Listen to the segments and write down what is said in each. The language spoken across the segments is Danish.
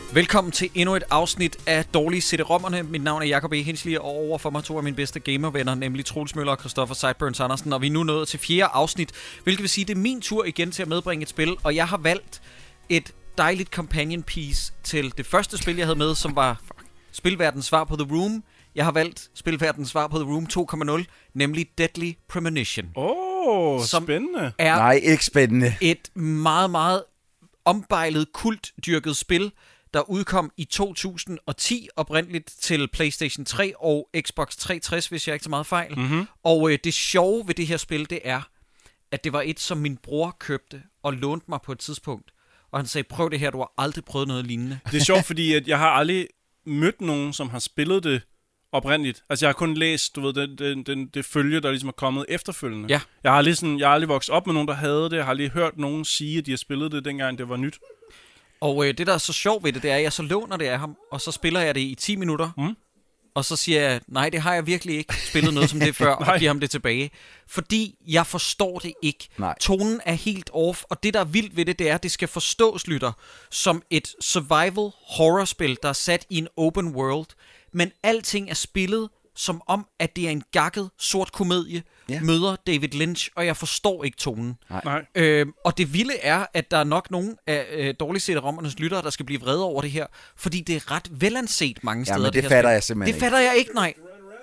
Velkommen til endnu et afsnit af Dårlige CD-rommerne. Mit navn er Jacob E. Hensley, og overfor mig to af mine bedste gamervenner, nemlig Troels Møller og Christoffer Sideburns Andersen. Og vi er nu nået til 4. afsnit, hvilket vil sige, det er min tur igen til at medbringe et spil. Og jeg har valgt et dejligt companion piece til det første spil, jeg havde med, som var Spilverdens svar på The Room. Jeg har valgt Spilverdens svar på The Room 2.0, nemlig Deadly Premonition. Spændende. Nej, ikke spændende. Et meget, meget ombejlet, kultdyrket spil, der udkom i 2010 oprindeligt til PlayStation 3 og Xbox 360, hvis jeg ikke så meget fejl. Mm-hmm. Og det sjove ved det her spil, det er, at det var et, som min bror købte og lånte mig på et tidspunkt. Og han sagde, prøv det her, du har aldrig prøvet noget lignende. Det er sjovt, fordi at jeg har aldrig mødt nogen, som har spillet det oprindeligt. Altså jeg har kun læst, du ved, det følge, der ligesom er kommet efterfølgende. Ja. Jeg har aldrig vokset op med nogen, der havde det. Jeg har aldrig hørt nogen sige, at de har spillet det, dengang det var nyt. Og det, der er så sjovt ved det, det er, at jeg så låner det af ham, og så spiller jeg det i 10 minutter. Og så siger jeg, nej, det har jeg virkelig ikke spillet noget som det før, og giver ham det tilbage. Fordi jeg forstår det ikke. Nej. Tonen er helt off, og det, der er vildt ved det, det er, at det skal forstås, lytter, som et survival horror-spil, der er sat i en open world. Men alting er spillet som om, at det er en gakket sort komedie, møder David Lynch, og jeg forstår ikke tonen. Nej. Og det vilde er, at der er nok nogle af dårligt set rommernes lyttere, der skal blive vrede over det her, fordi det er ret velanset mange steder. Men det fatter jeg simpelthen ikke. Det fatter jeg ikke, nej.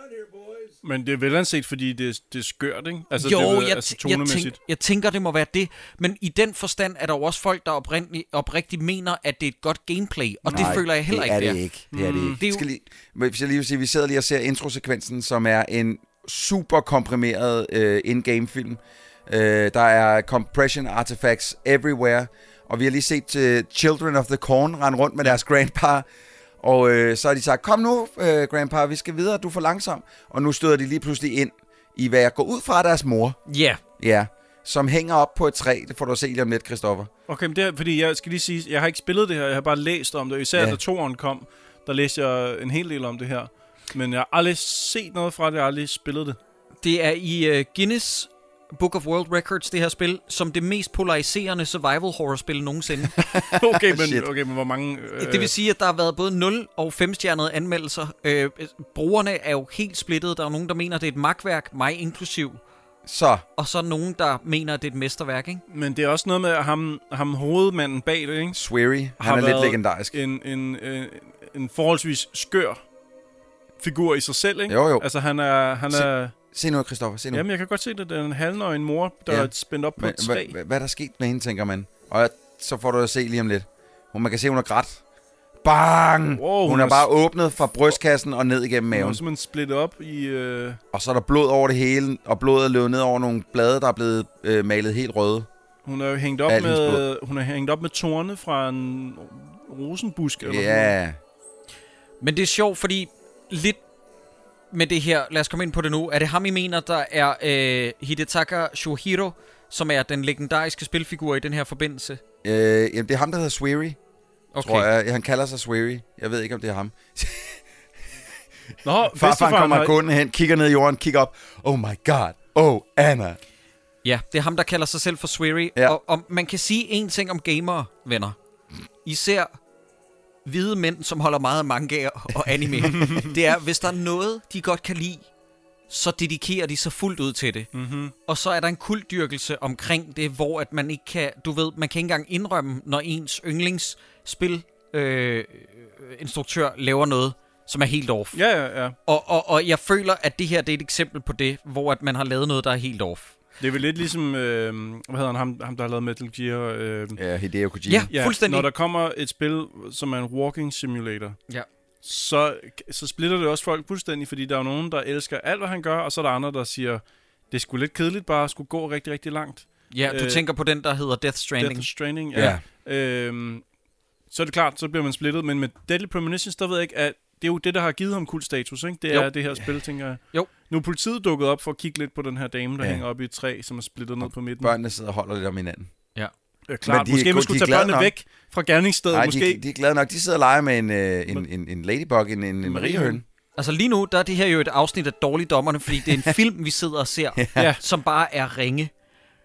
Men det er velanset, fordi det er skørt, ikke? Altså, jo, jeg tænker, det må være det. Men i den forstand er der jo også folk, der oprigtigt mener, at det er et godt gameplay. Og det føler jeg heller ikke, det er det ikke. Det er det ikke. Hvis jeg lige vil sige, vi sidder lige og ser introsekvensen, som er en super komprimeret in-game film. Der er compression artifacts everywhere. Og vi har lige set Children of the Corn rende rundt med deres grandpa. Og så har de sagt, kom nu, grandpa, vi skal videre, du er for langsom. Og nu støder de lige pludselig ind i, hvad jeg går ud fra deres mor. Ja. Ja, som hænger op på et træ. Det får du at se lige om lidt, Christoffer. Okay, men det er, fordi jeg skal lige sige, jeg har ikke spillet det her, jeg har bare læst om det. Især da 2'eren kom, der læste jeg en hel del om det her. Men jeg har aldrig set noget fra det, jeg har aldrig spillet det. Det er i Guinness Book of World Records, det her spil, som det mest polariserende survival horror-spil nogensinde. okay, men hvor mange... Det vil sige, at der har været både 0 og 5-stjernede anmeldelser. Brugerne er jo helt splittet. Der er nogen, der mener, det er et makværk, mig inklusiv. Og så nogen, der mener, at det er et mesterværk, ikke? Men det er også noget med, at ham hovedmanden bag det, ikke? Swery, han er lidt legendarisk. En forholdsvis skør figur i sig selv, ikke? Jo. Altså, han er... Se nu, Christoffer, se nu. Jamen, jeg kan godt se det. Det er en halvnøgen mor, der er spændt op på et træ. Hvad er der sket med hende, tænker man? Og så får du at se lige om lidt. Man kan se, hun er grædt. Bang! Wow, hun er bare åbnet fra brystkassen og ned igennem maven. Hun er simpelthen splittet op i... Og så er der blod over det hele, og blodet er løbet ned over nogle blade, der er blevet malet helt røde. Hun er hængt op med torne fra en rosenbusk. Eller ja. Men det er sjovt, fordi lidt med det her, lad os komme ind på det nu. Er det ham, I mener, der er Hidetaka Shohiro, som er den legendariske spilfigur i den her forbindelse? Jamen, det er ham, der hedder Swery. Okay. Tror jeg. Han kalder sig Swery. Jeg ved ikke, om det er ham. Nå, farfaren kommer gående hen, kigger ned i jorden, kigger op. Oh my god. Oh, Anna. Ja, det er ham, der kalder sig selv for Swery. Ja. Og man kan sige en ting om gamere, venner. Især hvide mænd, som holder meget af manga og anime. Det er, hvis der er noget, de godt kan lide, så dedikerer de sig fuldt ud til det. Mm-hmm. Og så er der en kultdyrkelse omkring det, hvor at man ikke kan, man kan ikke engang indrømme, når ens yndlingsspil instruktør laver noget, som er helt off. Ja. Og jeg føler, at det her det er et eksempel på det, hvor at man har lavet noget, der er helt off. Det er vel lidt ligesom, hvad hedder han, ham der har lavet Metal Gear? Hideo Kojima. Ja, fuldstændig. Når der kommer et spil, som er en walking simulator, så splitter det også folk fuldstændig, fordi der er nogen, der elsker alt, hvad han gør, og så er der andre, der siger, det er sgu lidt kedeligt bare at skulle gå rigtig, rigtig langt. Ja, du tænker på den, der hedder Death Stranding. Death Stranding, ja. Så er det klart, så bliver man splittet, men med Deadly Premonition, der ved jeg ikke, at det er jo det, der har givet ham kultstatus, ikke? Det er det her spil, tænker jeg. Jo. Nu er politiet dukket op for at kigge lidt på den her dame, der hænger oppe i et træ, som er splittet ned på midten. Børnene sidder og holder lidt om hinanden. Ja. Klart. Måske man skulle tage børnene væk fra gerningsstedet. Nej, måske. De er glade nok. De sidder og leger med en ladybug, en mariehøne. Altså lige nu, der er det her jo et afsnit af Dårligdommerne, fordi det er en film, vi sidder og ser, som bare er ringe.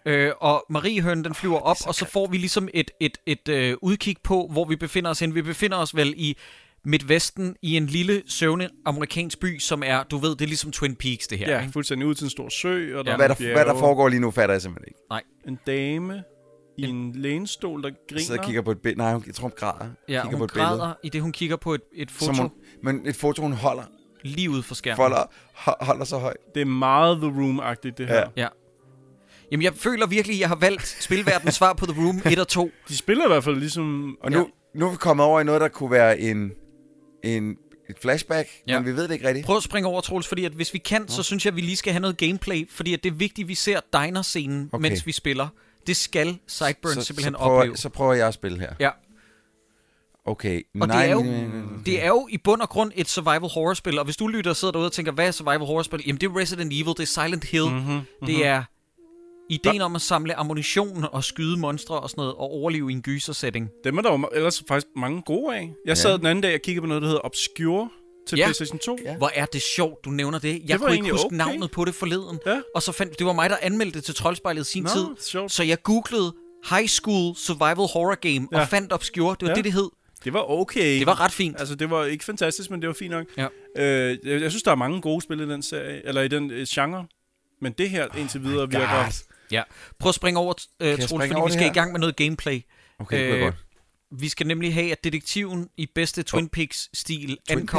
Og Mariehønen, den flyver op, og så får vi ligesom et udkig på, hvor vi befinder os hen. Vi befinder os vel i Midtvesten, i en lille søvnig amerikansk by, som er, du ved, det er ligesom Twin Peaks, det her. Ja, ikke? fuldstændig ud til en stor sø. Og der Hvad der foregår lige nu, fatter jeg simpelthen ikke. Nej. En dame i en lænestol, der griner. Så kigger på et billede. Nej, jeg tror, hun græder. Ja, kigger hun græder, i det hun kigger på et foto. Men et foto, hun holder. Lige ude for skærmen. Holder så højt. Det er meget The Room-agtigt, det her. Ja. Jamen, jeg føler virkelig, at jeg har valgt spilverdens svar på The Room 1 og 2. De spiller i hvert fald ligesom... Og nu er vi kommet over i noget, der kunne være et flashback, men vi ved det ikke rigtigt. Prøv at springe over, Troels, fordi at hvis vi kan, så synes jeg, at vi lige skal have noget gameplay, fordi at det er vigtigt, at vi ser diner-scenen, mens vi spiller. Det skal Sideburn simpelthen opleve. Så prøver jeg at spille her. Ja. Okay. Og det er jo i bund og grund et survival horror-spil, og hvis du lytter og sidder derude og tænker, hvad er survival horror-spil? Jamen det er Resident Evil, det er Silent Hill, det er ideen om at samle ammunition og skyde monstre og sådan noget, og overleve i en gyser-setting. Dem er der jo ellers faktisk mange gode af. Jeg sad den anden dag og kiggede på noget, der hedder Obscure til PlayStation 2. Ja. Hvor er det sjovt, du nævner det. Jeg kunne ikke huske navnet på det forleden. Ja. Og så det var mig, der anmeldte det til Troldspejlet sin tid. Sjovt. Så jeg googlede High School Survival Horror Game og fandt Obscure. Det var det hed. Det var okay. Det var ret fint. Altså, det var ikke fantastisk, men det var fint nok. Ja. Jeg synes, der er mange gode spil i den serie, eller i den genre. Men det her indtil videre virker... Ja. Prøv at springe over, Troels, fordi vi skal i gang med noget gameplay. Okay, godt. Vi skal nemlig have, at detektiven i bedste Twin Peaks-stil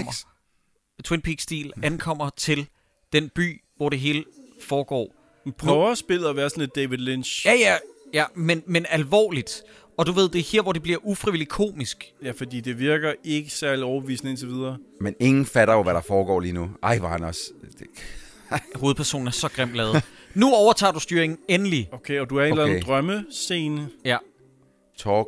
ankommer til den by, hvor det hele foregår. Prøver spillet at være sådan lidt David Lynch. Ja, men alvorligt. Og du ved, det er her, hvor det bliver ufrivilligt komisk. Ja, fordi det virker ikke særlig overbevisende indtil videre. Men ingen fatter jo, hvad der foregår lige nu. Ej, var han også... Hovedpersonen er så grimt lavet. Nu overtager du styringen endelig. Okay, og du er i en eller anden drømmescene. Ja. Talk.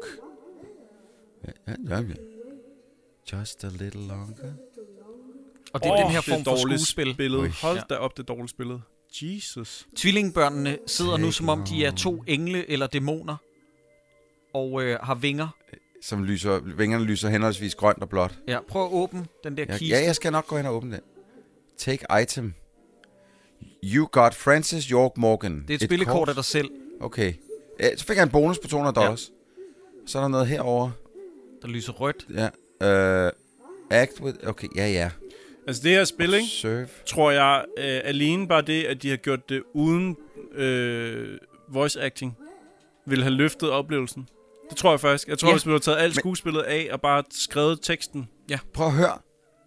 Just a little longer. Og det er den her form for skuespil. Hold da op, det dårligt spillet. Jesus. Tvillingebørnene sidder nu, som om de er 2 engle eller dæmoner. Og har vinger. Vingerne lyser henholdsvis grønt og blåt. Ja, prøv at åbne den der kiste. Ja, jeg skal nok gå hen og åbne den. Take item. You got Francis York Morgan. Det er et spillekort af dig selv. Okay. Ja, så fik jeg en bonus på $200. Ja. Så er der noget herover. Der lyser rødt. Ja. Act with... Okay, ja. Altså det her spil, ikke? Tror jeg alene bare det, at de har gjort det uden voice acting, ville have løftet oplevelsen. Det tror jeg faktisk. Jeg tror, hvis vi havde taget alt skuespillet af og bare skrevet teksten. Ja. Prøv at høre.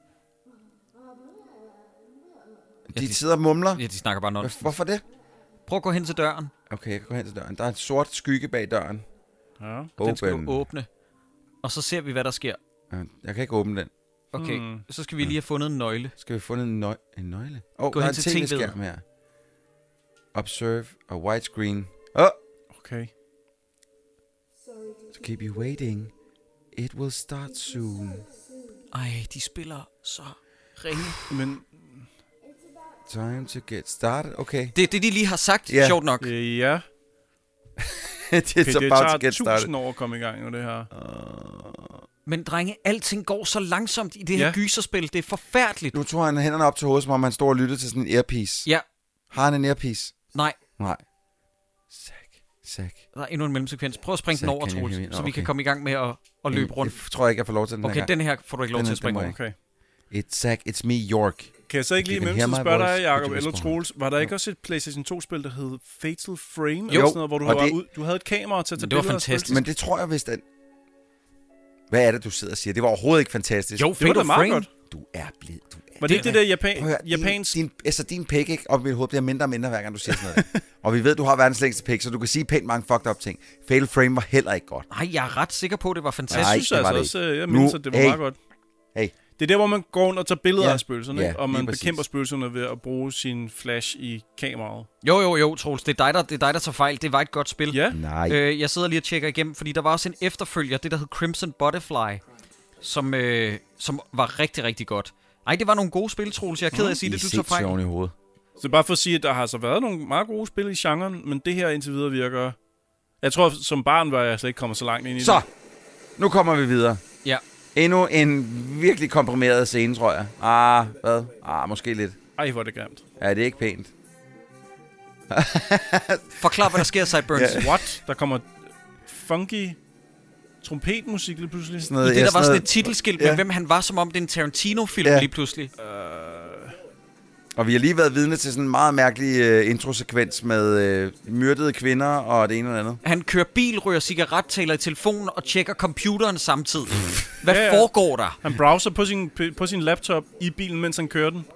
De sidder og mumler. Ja, de snakker bare nonsens. Hvorfor det? Prøv at gå hen til døren. Okay, jeg kan gå hen til døren. Der er en sort skygge bag døren. Ja. Den skal du åbne. Og så ser vi, hvad der sker. Jeg kan ikke åbne den. Okay, så skal vi lige have fundet en nøgle. Skal vi have fundet en nøgle? Gå hen til tv-skærm her. Observe a widescreen. Okay. So keep you waiting. It will start soon. Ej, de spiller så ringe. Men... Time to get started. Okay. Det er det, de lige har sagt, sjovt nok. Ja. Det tager 1000 år at komme i gang med det her. Men drenge, alting går så langsomt i det her gyserspil. Det er forfærdeligt. Nu tog han hænderne op til hovedet, som om han står og lyttede til sådan en earpiece. Ja. Har han en earpiece? Nej. Zack. Der er endnu en mellemsekvens. Prøv at springe den over, Troels, så vi kan komme i gang med at løbe rundt. Jeg tror ikke, jeg får lov til den her. Okay, den her får du ikke lov til at springe over. Okay. It's Zack, it's me, York. Kan jeg så ikke lige imellem spørge dig, Jacob eller Troels, var der ikke også et PlayStation 2-spil, der hed Fatal Frame? Jo. Eller sådan noget, hvor du havde et kamera til at tage billeder. Det var fantastisk. Men det tror jeg vist, at... Hvad er det, du sidder og siger? Det var overhovedet ikke fantastisk. Jo, Fatal Frame. Godt. Du er blid. Var det ikke det der japansk... Din pæk, ikke? Og mit hoved bliver mindre og mindre, hver gang du siger sådan noget. Og vi ved, du har verdens længste pæk, så du kan sige pænt mange fucked up ting. Fatal Frame var heller ikke godt. Nej, jeg er ret sikker på, at det var fantastisk. Jeg synes altså også, jeg mindes, at det var meget godt. Hey. Det er der, hvor man går rundt og tager billeder af spøgelserne, og man bekæmper spøgelserne ved at bruge sin flash i kameraet. Jo, Troels. Det er dig, der tager fejl. Det var et godt spil. Ja. Nej. Jeg sidder lige og tjekker igennem, fordi der var også en efterfølger, det der hed Crimson Butterfly, som var rigtig, rigtig godt. Ej, det var nogle gode spil, Troels. Jeg er ked af at sige det, du tager fejl. I hovedet. Så bare for at sige, at der har så været nogle meget gode spil i genren, men det her indtil videre virker... Jeg tror, som barn var jeg slet ikke kommet så langt ind i det. Så, nu kommer vi videre. Ja. Endnu en virkelig komprimeret scene, tror jeg. Hvad? Måske lidt. Ej, hvor er det grimt. Ja, det er ikke pænt. Forklar, hvad der sker, Sideburns. Yeah. What? Der kommer funky trompetmusik lige pludselig. Sådan noget, der var sådan et titelskilt med, hvem han var, som om det er en Tarantino-film lige pludselig. Og vi har lige været vidne til sådan en meget mærkelig introsekvens med myrdede kvinder og det ene eller andet. Han kører bil, ryger cigaret, taler i telefon og tjekker computeren samtidig. Hvad foregår der? Han browser på sin laptop i bilen, mens han kører den.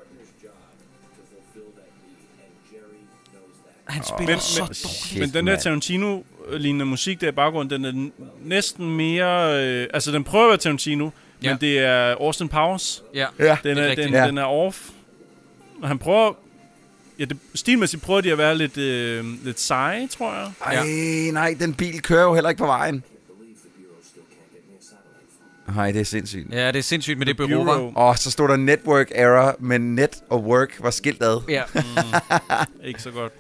Han spiller så dårligt. Men den der Tarantino-lignende musik der i baggrunden, den er næsten mere... altså, den prøver at være Tarantino, men det er Austin Powers. Ja, den er off. Og han prøver... Ja, stilmæssigt prøver de at være lidt seje, tror jeg. Nej, den bil kører jo heller ikke på vejen. Nej, det er sindssygt. Ja, det er sindssygt med det bureau, var. Så stod der network error, men net og work var skilt ad. Ja. Ikke så godt.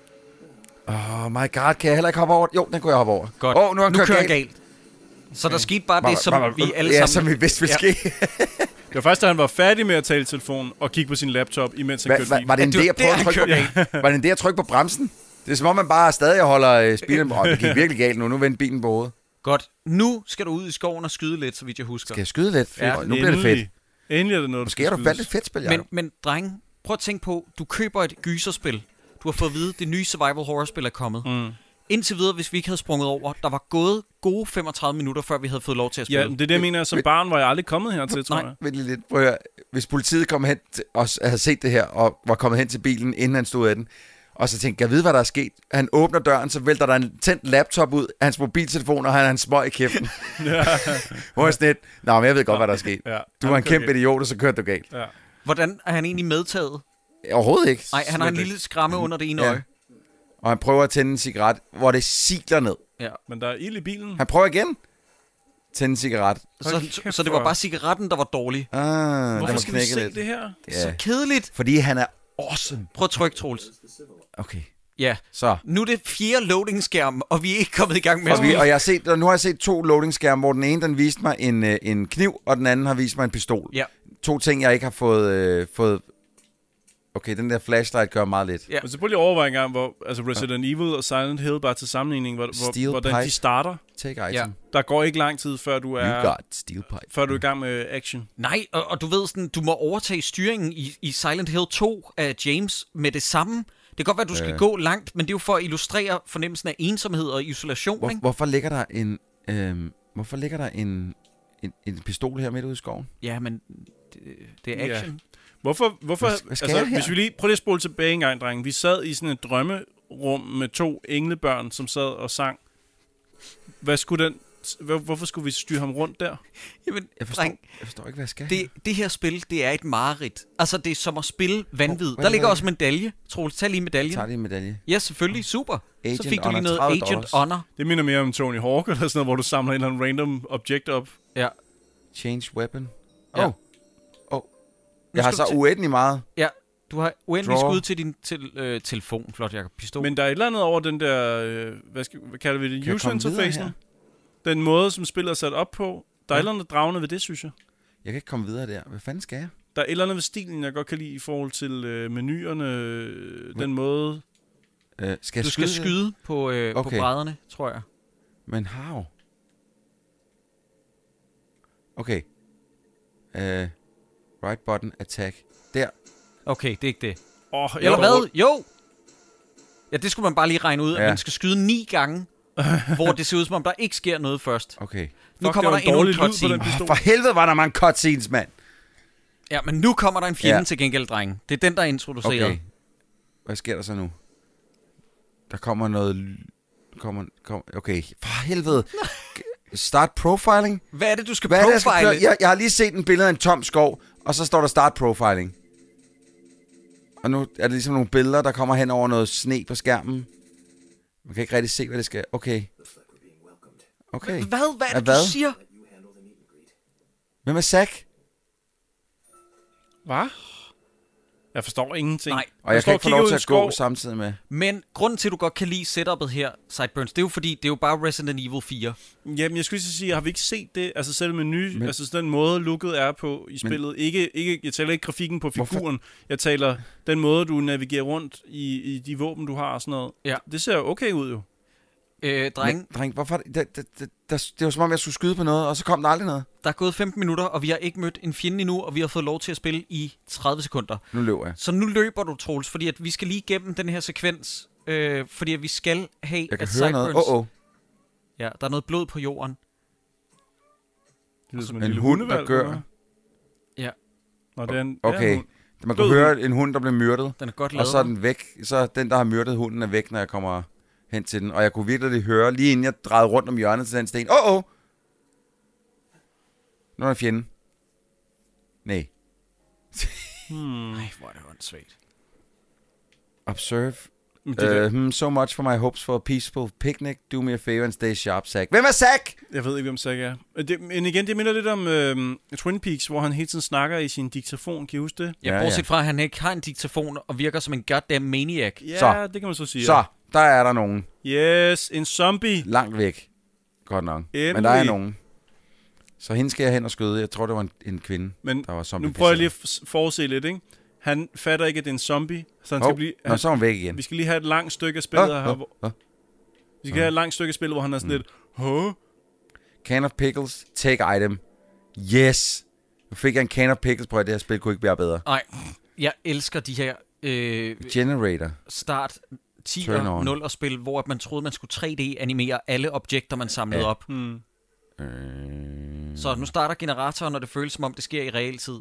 Oh my god, kan jeg heller ikke hoppe over? Jo, den kunne jeg hoppe over. Godt. Nu kører galt. Så der skete bare det, som vi alle sammen... Ja, som vi vidste ville ske. Det var først, da han var færdig med at tale i telefon og kigge på sin laptop, imens han kørte bilen. Var det en det, jeg trykke på bremsen? Det er som om, man bare stadig holder bilen. Det gik virkelig galt nu. Nu vendte bilen på hovedet. Godt. Nu skal du ud i skoven og skyde lidt, så vidt jeg husker. Skal jeg skyde lidt? Ja, nu bliver det fedt. Endelig er det noget, måske er du valgt et fedt spil, Jacob. Men drenge, prøv at tænke på, du køber et gyserspil. Du har fået at vide, det nye survival horror-spil er kommet. Indtil videre, hvis vi ikke havde sprunget over, der var gået gode 35 minutter, før vi havde fået lov til at spille. Ja, det er det, jeg mener. Som barn var jeg aldrig kommet hertil, tror jeg. Vent lidt. Prøv at høre. Hvis politiet kom hen og havde set det her, og var kommet hen til bilen, inden han stod af den, og så tænkte jeg, ved hvad der er sket? Han åbner døren, så vælter der en tændt laptop ud af hans mobiltelefon, og han har en smøg i kæften. Hvor er sådan lidt, men jeg ved godt, hvad der er sket. Ja, du var en kæmpe idiot, og så kørte du galt. Ja. Hvordan er han egentlig medtaget? Overhovedet ikke. Nej, han har en lille skræmme under det ene øje. Og han prøver at tænde en cigaret, hvor det sikler ned. Ja. Men der er ild i bilen. Han prøver igen. Tænde en cigaret. Så det var bare cigaretten, der var dårlig. Hvorfor skal vi se det her? Det er så kedeligt. Fordi han er awesome. Prøv at trykke, Troels. Okay. Ja. Så. Nu er det 4 loading-skærm, og vi er ikke kommet i gang med at nu har jeg set 2 loading-skærme, hvor den ene den viste mig en kniv, og den anden har vist mig en pistol. Ja. 2 ting, jeg ikke har fået... Okay, den der flashlight gør meget lidt. Ja. Men så prøv lige at overveje en gang, hvor Resident Evil og Silent Hill bare til sammenligning, hvordan de starter. Take item. Ja. Der går ikke lang tid, før du er før du er i gang med action. Nej, og du ved sådan, du må overtage styringen i Silent Hill 2 af James med det samme. Det kan godt være, at du skal gå langt, men det er jo for at illustrere fornemmelsen af ensomhed og isolation. Hvorfor ligger der en pistol her midt ude i skoven? Ja, men det er action. Ja. Hvorfor hvis vi lige prøver at spole tilbage en gang, drenge. Vi sad i sådan et drømmerum med 2 englebørn, som sad og sang. Hvorfor skulle vi styre ham rundt der? Jamen, jeg forstår ikke, hvad jeg skal. Det her spil, det er et mareridt. Altså, det er som at spille vanvid. Der ligger også medalje. Troels, tag lige medaljen. Tag lige medalje. Ja, selvfølgelig. Super. Agent så fik du lige noget Agent Honor. Det minder mere om Tony Hawk eller sådan noget, hvor du samler en eller anden random object op. Ja. Change weapon. Ja. Jeg har så uendelig meget. Ja, du har uendelig skud til din telefon, flot Jacob. Pistol. Men der er et eller andet over den der, hvad kalder vi det, user interfacen. Den måde, som spillet er sat op på. Der er et eller andet dragende ved det, synes jeg. Jeg kan ikke komme videre der. Hvad fanden skal jeg? Der er et eller andet ved stilen, jeg godt kan lide i forhold til menuerne. Den måde... du skal skyde på brædderne, tror jeg. Men how? Okay. Right button, attack. Der. Okay, det er ikke det. Eller hvad? Jo! Ja, det skulle man bare lige regne ud, at man skal skyde 9 gange, hvor det ser ud som om, der ikke sker noget først. Okay. Nu kommer der endnu en cutscene. For helvede var der mange cutscenes, mand. Ja, men nu kommer der en fjende til gengæld, drenge. Det er den, der er introduceret. Okay. Hvad sker der så nu? Der kommer noget... Okay, for helvede. Start profiling? Hvad er det, du skal profile? Jeg har lige set en billede af en tom skov, og så står der start profiling. Og nu er det ligesom nogle billeder, der kommer hen over noget sne på skærmen. Man kan ikke rigtig se, hvad det skal... Okay. Hvad er det, du siger? Hvem er Zack? Hvad? Jeg forstår ingenting. Nej. Og jeg kan ikke få lov til at gå samtidig med. Men grunden til, at du godt kan lide setupet her, Sideburns, det er jo fordi, det er jo bare Resident Evil 4. Jamen, jeg skulle sige, har vi ikke set det? Altså selv menu, altså den måde looket er på i spillet. Ikke, jeg taler ikke grafikken på figuren. Jeg taler den måde, du navigerer rundt i de våben, du har og sådan noget. Ja. Det ser jo okay ud jo. Dreng, hvorfor? Det var som om, jeg skulle skyde på noget, og så kom der aldrig noget. Der er gået 15 minutter, og vi har ikke mødt en fjende endnu, og vi har fået lov til at spille i 30 sekunder. Nu løber jeg. Så nu løber du, Troels, fordi at vi skal lige igennem den her sekvens, fordi at vi skal have... Jeg kan høre noget. Ja, der er noget blod på jorden. Det lyder som en hund, der gør. Ja. Nå, det er en, okay, man kan høre en hund, der bliver myrdet. Den er godt lavet. Og så er den væk. Så den, der har myrdet hunden, er væk, når jeg kommer hen til den. Og jeg kunne virkelig høre, lige inden jeg drejede rundt om hjørnet til den sten. Nu er der en fjende. Nej. Nej, hvor er det åndssvagt. Observe. So much for my hopes for a peaceful picnic. Do me a favor and stay sharp, Zack. Hvem er Zack? Jeg ved ikke, hvem Zack er. Men igen, det minder lidt om Twin Peaks, hvor han hele tiden snakker i sin diktafon. Kan I huske det? Ja, bortset fra, at han ikke har en diktafon og virker som en goddamn maniac. Ja, det kan man så sige. Så, der er der nogen. Yes, en zombie. Langt væk. Godt nok. Endelig. Men der er nogen. Så hende skal jeg hen og skyde. Jeg tror, det var en kvinde, der var zombie. Nu prøver jeg lige at forudse lidt, ikke? Han fatter ikke, at det er en zombie, så han skal blive... så er hun væk igen. Vi skal lige have et langt stykke af spillet her. Vi skal have et langt stykke af spillet, hvor han er sådan lidt... Can of pickles, take item. Yes! Nu fik jeg en can of pickles på, at det her spil kunne ikke blive bedre. Nej, jeg elsker de her... Generator. Start 10'er 0'er spil, hvor man troede, man skulle 3D-animere alle objekter, man samlede op. Så nu starter generatoren, og det føles som om, det sker i realtid.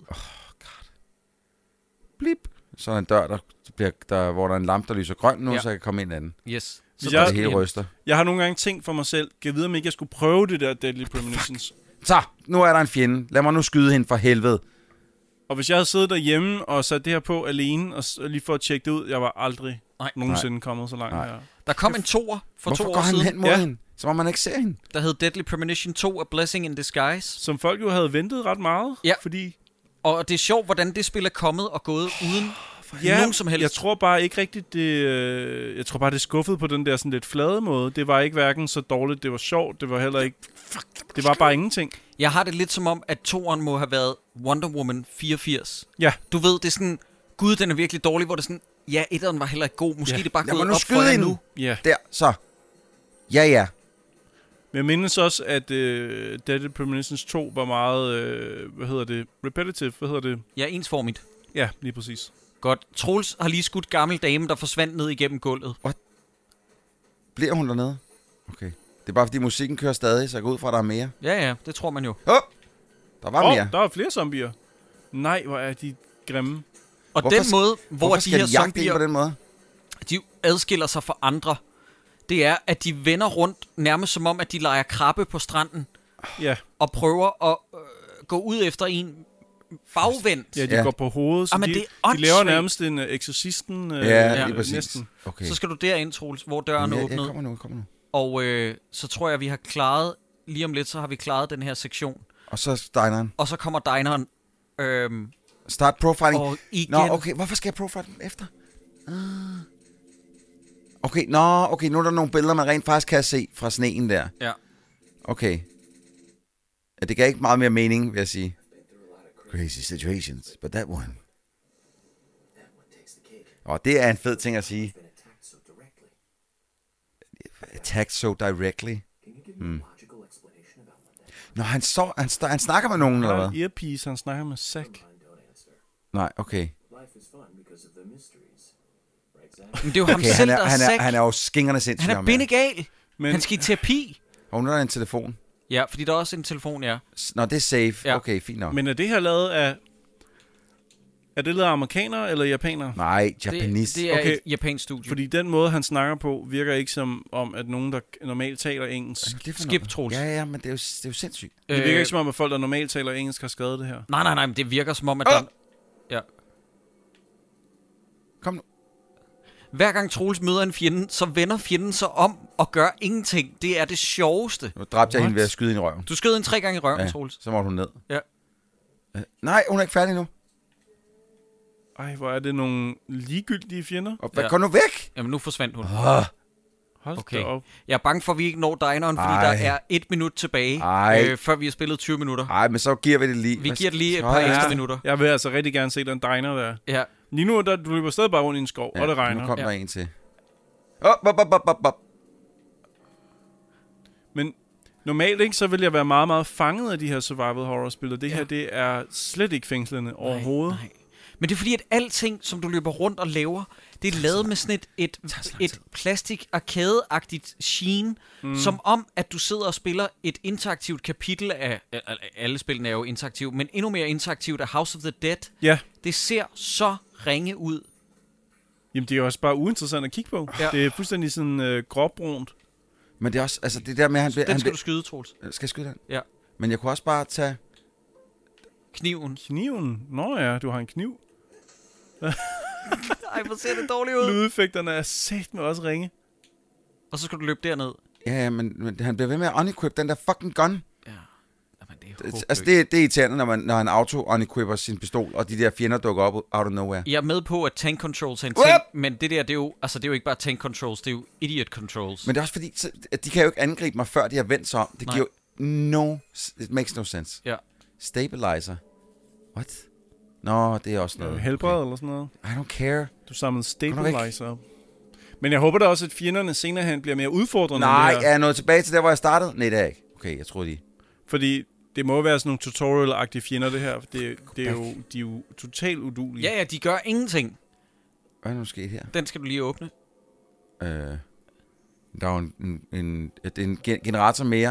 Blip. Så er en dør, hvor der er en lampe, der lyser grøn nu, så jeg kan komme ind ad den. Yes. Så det hele ryster. Jeg har nogle gange tænkt for mig selv, kan jeg vide, om ikke jeg skulle prøve det der Deadly Premonitions. Så, nu er der en fjende. Lad mig nu skyde hende for helvede. Og hvis jeg havde siddet derhjemme og sat det her på alene, og lige for at tjekke det ud, jeg var aldrig nogensinde kommet så langt her. Der kom en toer for 2 år siden. Hvorfor går han hen mod hende? Som om man ikke ser hende. Der hed Deadly Premonition 2, A Blessing in Disguise. Som folk jo havde ventet ret meget. Ja. Fordi... Og det er sjovt, hvordan det spil er kommet og gået uden nogen som helst. Jeg tror bare ikke rigtigt, jeg tror bare, det skuffede på den der sådan lidt flade måde. Det var ikke hverken så dårligt, det var sjovt, det var heller ikke... Det var bare ingenting. Jeg har det lidt som om, at 2'eren må have været Wonder Woman 84. Ja. Du ved, det er sådan... Gud, den er virkelig dårlig, hvor det er sådan... Ja, 1'eren var heller ikke god. Måske det er bare gået op for jer nu. Ja. Der, så. Ja. Men jeg mindes også, at Deadly Premonitions 2 var meget, repetitive, Ja, ensformigt. Ja, lige præcis. Godt. Troels har lige skudt gammel dame, der forsvandt ned igennem gulvet. What? Bliver hun dernede? Okay. Det er bare, fordi musikken kører stadig, så jeg går ud fra, at der er mere. Ja, det tror man jo. Der var mere. Der er flere zombier. Nej, hvor er de grimme. Og den måde, hvor de her zombier... på den måde? De adskiller sig fra andre. Det er, at de vender rundt, nærmest som om, at de leger krabbe på stranden. Ja. Og prøver at gå ud efter en bagvendt. Ja, de går på hovedet, så de laver nærmest en Exorcisten næsten. Okay. Så skal du derind, Troels, hvor døren er åbnet. Ja, kommer nu. Og så tror jeg, vi har klaret, lige om lidt, så har vi klaret den her sektion. Og så dineren. Og så kommer dineren. Start profiling. Og igen. Nå, okay, hvorfor skal jeg profile den efter? Okay, nu er der nogle billeder, man rent faktisk kan se fra sneen der. Ja. Okay. Ja, det gav ikke meget mere mening, vil jeg sige. Crazy situations, but that one. Det er en fed ting at sige. Attacked so directly. Nå, han snakker med nogen, eller hvad? Earpiece, han snakker med Zack. Nej, okay. Men det er jo ham selv, der er Zack. Han er jo skingerne sindssygt. Han er bindegal. Han skal i terapi. Og nu er der en telefon. Ja, fordi der er også en telefon, ja. Nå, det er safe. Ja. Okay, fint nok. Men er det her lavet af... Er det lavet af amerikanere eller japanere? Nej, japanese. Det er et japansk studie. Fordi den måde, han snakker på, virker ikke som om, at nogen, der normalt taler engelsk... Skip, Troels. Ja, men det er jo sindssygt. Det virker ikke som om, at folk, der normalt taler engelsk, har skrevet det her. Nej, men det virker som om, at der... Ja. Kom nu. Hver gang Troels møder en fjende, så vender fjenden sig om og gør ingenting. Det er det sjoveste. Nu dræbte jeg hende ved at skyde hende i røven. Du skød hende 3 gange i røven, Troels. Så måtte hun ned. Ja. Nej, hun er ikke færdig nu. Ej, hvor er det nogle ligegyldige fjender. Og hvad, gå nu væk! Jamen, nu forsvandt hun. Hold Okay. da op. Jeg er bange for, at vi ikke når dineren, fordi der er 1 minut tilbage, før vi har spillet 20 minutter. Nej, men så giver vi det lige. Vi giver det lige et par ekstra minutter. Jeg vil altså rigtig gerne se den diner der. Ja. Lige nu, du løber stadig bare rundt i en skov, og det regner. Nu kommer der en til. Men normalt ikke, så vil jeg være meget, meget fanget af de her survival horror-spil, og det her, det er slet ikke fængslende overhovedet. Nej. Men det er fordi, at alting, som du løber rundt og laver, det er lavet med sådan et plastik-arcade-agtigt sheen, som om, at du sidder og spiller et interaktivt kapitel af, alle spillene er jo interaktive, men endnu mere interaktivt af House of the Dead. Ja. Det ser så ringe ud. Jamen, det er jo også bare uinteressant at kigge på. Ja. Det er fuldstændig sådan gråbrunt. Men det er også, altså det der med, den skal du skyde, Troels. Skal jeg skyde den? Ja. Men jeg kunne også bare tage... Kniven. Kniven? Nå ja, du har en kniv. Ej, hvor ser det dårligt ud. Lydeffekterne er sæt med også ringe. Og så skal du løbe derned. Ja, men han bliver ved med at unequip den der fucking gun. Ja. Jamen, det er håbløst. Altså, det er irriterende, når han auto-unequipper sin pistol, og de der fjender dukker op out of nowhere. Jeg er med på, at tank controls er en ting, men det der, det er jo ikke bare tank controls, det er jo idiot controls. Men det er også fordi, at de kan jo ikke angribe mig, før de har vendt sig om. Det giver jo it makes no sense. Ja. Stabilizer. What? Nå, det er også noget. Helbred eller sådan noget. I don't care. Du samlede stabilizer op. Men jeg håber da også, at fjenderne senere hen bliver mere udfordrende. Nej, er jeg nået tilbage til der, hvor jeg startede? Nej, det er jeg ikke. Okay, jeg tror de... Fordi det må være sådan nogle tutorial-agtige fjender, det her. De er jo totalt udulige. Ja, de gør ingenting. Hvad er der nu sket her? Den skal du lige åbne. Der er jo en generator mere.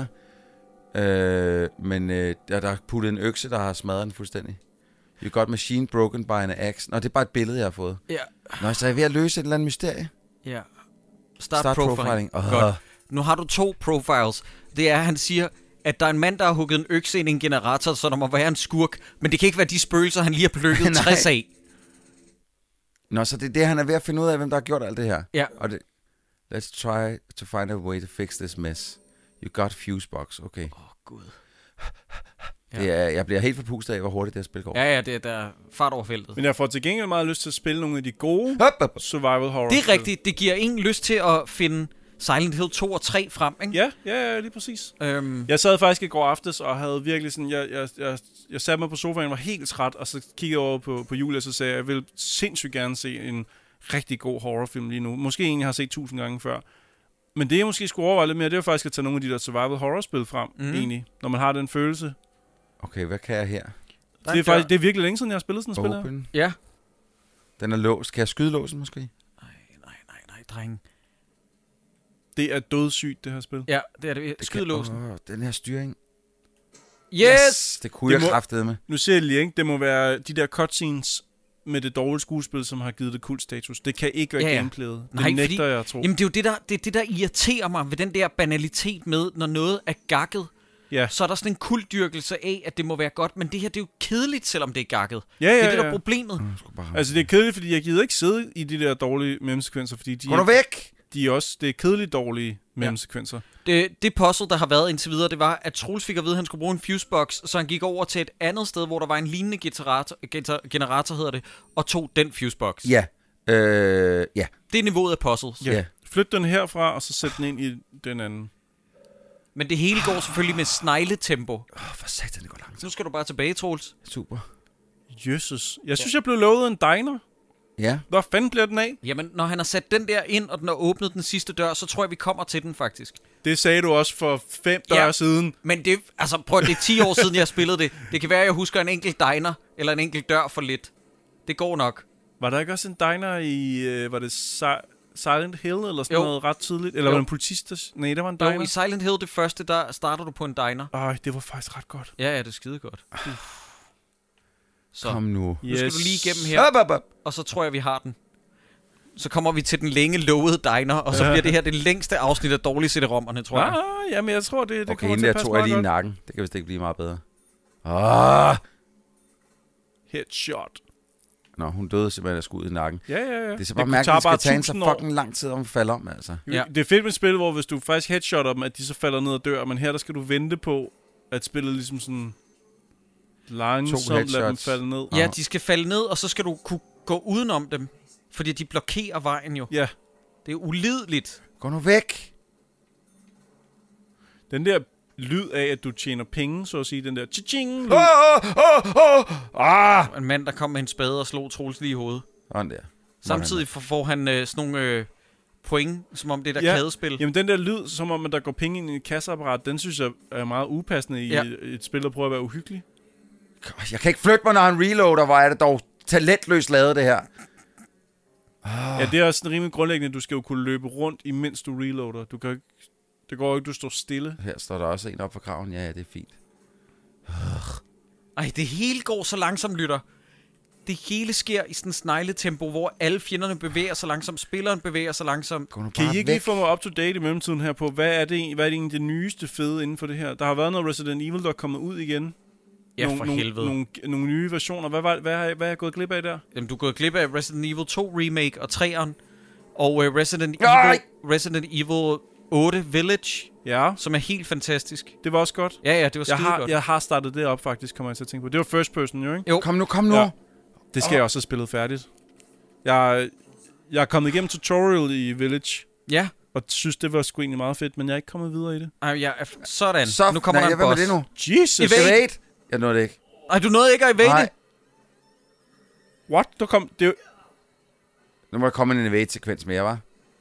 Men der er puttet en økse, der har smadret den fuldstændig. You got machine broken by an axe. Nå, det er bare et billede, jeg har fået. Ja. Nå, så er jeg ved at løse et eller andet mysterie. Ja. Start profiling. Godt. Nu har du 2 profiles. Det er, han siger, at der er en mand, der har hugget en økse ind i en generator, så der må være en skurk. Men det kan ikke være de spøgelser, han lige har plukket 60 af. Nå, så det er det, han er ved at finde ud af, hvem der har gjort alt det her. Ja. Og det, let's try to find a way to fix this mess. You got fusebox. Okay. Gud. Ja. Jeg bliver helt forpustet af, hvor hurtigt det her spil går. Ja, det er der fart over feltet. Men jeg får til gengæld meget lyst til at spille nogle af de gode survival horror. Det er rigtigt. Det giver en lyst til at finde Silent Hill 2 og 3 frem, ikke? Ja, lige præcis. Jeg sad faktisk i går aftes og havde virkelig sådan... Jeg satte mig på sofaen, var helt træt, og så kiggede over på Julia, og så sagde jeg vil sindssygt gerne se en rigtig god horrorfilm lige nu. Måske en, jeg har set 1000 gange før. Men det, jeg måske skulle overveje lidt mere, det er faktisk at tage nogle af de der survival horror-spil frem, egentlig. Når man har den følelse. Okay, hvad kan jeg her? Det er virkelig længe siden, jeg har spillet sådan et spil her. Ja. Den er låst. Kan jeg skyde låsen måske? Nej, dreng. Det er dødssygt, det her spil. Ja, det er det. Skyd låsen. Den her styring. Yes! Det kunne jeg kraftede med. Nu ser jeg lige, ikke? Det må være de der cutscenes med det dårlige skuespil, som har givet det kultstatus. Det kan ikke være gameplayet. Det nægter jeg at tro. Jamen, det er jo det, der irriterer mig ved den der banalitet med, når noget er gakket. Ja. Så er der sådan en kultdyrkelse af, at det må være godt, men det her, det er jo kedeligt, selvom det er gakket. Det er det, der er problemet. Altså, det er kedeligt, fordi jeg gider ikke sidde i de der dårlige memsekvenser, fordi de... Gå nu væk! Det er kedeligt dårlige memsekvenser. Det puzzle, der har været indtil videre, det var, at Troels fik at vide, at han skulle bruge en fusebox, så han gik over til et andet sted, hvor der var en lignende generator hedder det, og tog den fusebox. Ja. Ja. Det er niveauet af puzzles. Ja. Flyt den herfra, og så sæt den ind i den anden. Men det hele går selvfølgelig med snegletempo. For satan, det går langt. Nu skal du bare tilbage, Troels. Super. Jesus. Jeg synes, jeg blev lovet en diner. Ja. Hvor fanden bliver den af? Jamen, når han har sat den der ind, og den har åbnet den sidste dør, så tror jeg, vi kommer til den faktisk. Det sagde du også for 5 døre siden. Men det, altså prøv, det er 10 år siden, jeg spillede det. Det kan være, at jeg husker en enkelt diner, eller en enkelt dør for lidt. Det går nok. Var der ikke også en diner i, var det Silent Hill, eller sådan noget ret tidligt? Eller var det en politistation? Nej, der var en diner. Jo, i Silent Hill, det første, der starter du på en diner. Det var faktisk ret godt. Ja, det er skide godt. Så kom nu. Nu skal du lige igennem her, og så tror jeg, vi har den. Så kommer vi til den længe lovede diner, og så bliver det her det længste afsnit af dårlige CD-rommerne, tror jeg. Jamen, jeg tror, det okay, kommer til at passe meget godt. Okay, lige i nakken. Det kan vist ikke blive meget bedre. Headshot. Nå, hun døde simpelthen af skud i nakken. Ja. Det er så bare mærkeligt, at det skal tage en så fucking lang tid om at falde om, altså. Ja. Det er fedt med et spil, hvor hvis du faktisk headshotter dem, at de så falder ned og dør, men her der skal du vente på, at spillet ligesom sådan langsomt lader dem falde ned. Ja, de skal falde ned, og så skal du kunne gå udenom dem, fordi de blokerer vejen jo. Ja. Det er ulideligt. Gå nu væk. Den der lyd af, at du tjener penge, så at sige, den der cha-ching lyd. En mand, der kom med en spade og slog Troels lige i hovedet. Sådan der. Samtidig får han sådan nogle point, som om det der kædespil. Jamen den der lyd, som om at der går penge ind i et kasseapparat, den synes jeg er meget upassende i et spil, der prøver at være uhyggelig. Jeg kan ikke flytte mig, når han reloader. Hvor er det dog talentløst lavet, det her. Ja, det er også rimelig grundlæggende. Du skal jo kunne løbe rundt, imens du reloader. Du kan ikke, det går ikke, du står stille. Her står der også en op for kraven. Ja, det er fint. Ej, det hele går så langsomt, lytter. Det hele sker i sådan en snegletempo, hvor alle fjenderne bevæger sig langsomt, spilleren bevæger sig langsomt. Kan I ikke lige få mig up to date i mellemtiden her på, hvad er det egentlig det nyeste fede inden for det her? Der har været noget Resident Evil, der er kommet ud igen. Ja, for helvede. Nogle nye versioner. Hvad er jeg gået glip af der? Jamen, du er gået glip af Resident Evil 2 Remake og 3'eren. Og Resident Evil 8 Village, som er helt fantastisk. Det var også godt. Ja, det var skide godt. Jeg har startet det op, faktisk, kommer jeg til at tænke på. Det var first person, jo, ikke? Jo. Kom nu. Ja. Det skal jeg også have spillet færdigt. Jeg er kommet igennem tutorial i Village. Ja. Og synes, det var sgu egentlig meget fedt, men jeg er ikke kommet videre i det. Sådan. Nu kommer der en boss. Det nu? Jesus. Evade. Jeg nåede det ikke. Ej, du nåede ikke at evade? Nej. What? Der kom... Det... Nu må der komme en evade-sekvens mere, hva'?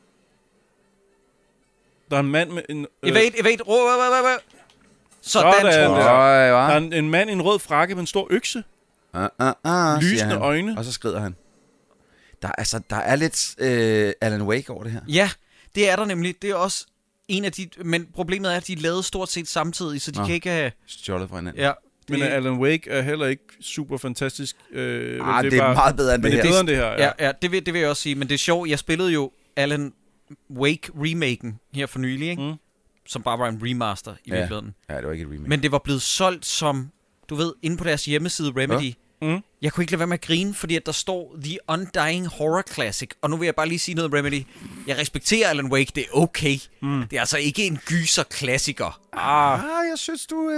Der er en mand med en... Evade. Sådan, tror jeg. Der er en mand i en rød frakke med en stor økse. Lysende øjne. Og så skrider han. Der er lidt Alan Wake over det her. Ja, det er der nemlig. Det er også en af de... Men problemet er, at de er lavet stort set samtidig, så de kan ikke have... Stjålet fra hinanden. Ja. Men Alan Wake er heller ikke super fantastisk. Det er meget bedre end det her. Men det er bedre end det her, ja. Det vil jeg også sige. Men det er sjovt. Jeg spillede jo Alan Wake remaken her for nylig, ikke? Som bare var en remaster i virkeligheden. Ja, det var ikke et remake. Men det var blevet solgt som, du ved, inde på deres hjemmeside Remedy. Jeg kunne ikke lade være med at grine, fordi at der står The Undying Horror Classic. Og nu vil jeg bare lige sige noget, Remedy. Jeg respekterer Alan Wake, det er okay. Det er altså ikke en gyser-klassiker. Jeg synes, du...